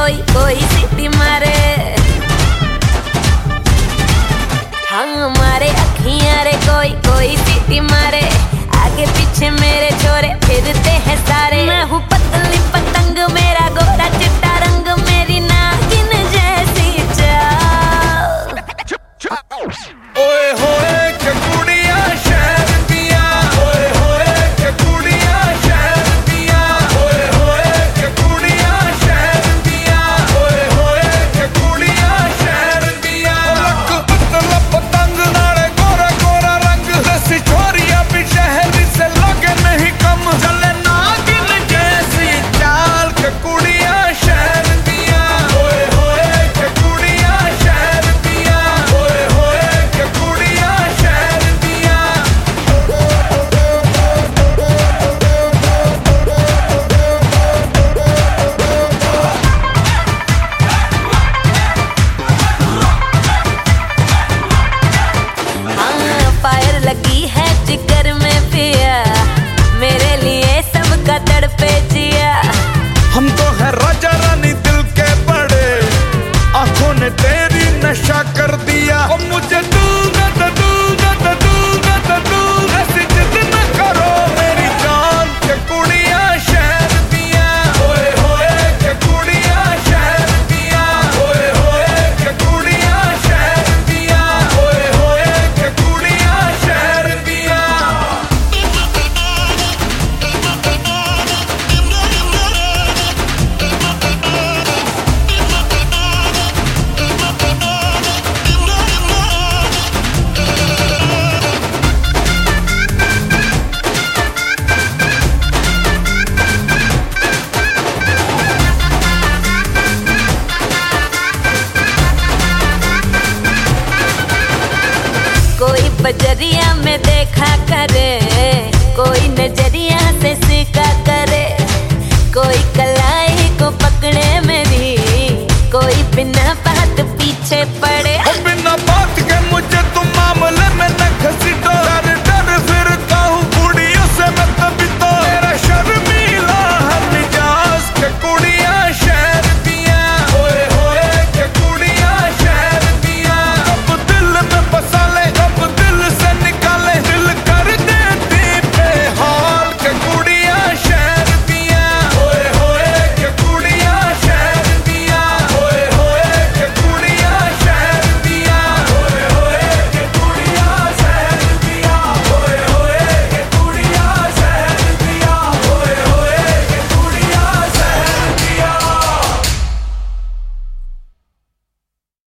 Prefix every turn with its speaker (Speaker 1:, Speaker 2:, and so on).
Speaker 1: कोई कोई सीटी मारे। हाँ मारे अखियां रे कोई कोई सीटी मारे। आगे पीछे मेरे छोरे फिरते हैं सारे। मैं हूँ पतली पतंग मेरा गोरा चिट्टा रंग मेरी नागिन जैसी चाल।
Speaker 2: ओए होए के कुड़िया शहर दिया, ओए होए के कुड़िया शहर दिया, ओए होए के कुड़िया शहर दिया, ओए होए के कुड़िया शहर दिया। लक पतला पतंग नाले गोरा गोरा रंग दसी छोरिया भी शहर से लगे नहीं कम। चले नागिन जैसी चाल के कुड़िया शहर दिया, ओए होए के कुड़िया शहर दिया, ओए होए के कुड़िया शहर दिया।
Speaker 1: हाँ फायर लगी है जिगर में पिया, मेरे लिए सबका तड़पे जिया।
Speaker 2: हम तो है राजा रानी दिल के बड़े, आंखों ने तेरी नशा कर दिया। और मुझे दूंगा तो दूंगा तो दूंगा तो दूंगा, ऐसी जिद न करो मेरी जान के कुड़िया शहर दिया, ओए होए के कुड़िया शहर दिया, ओए होए के कुड़िया शहर दिया, ओए होए के कुड़िया शहर दिया।
Speaker 1: कोई बजरिया में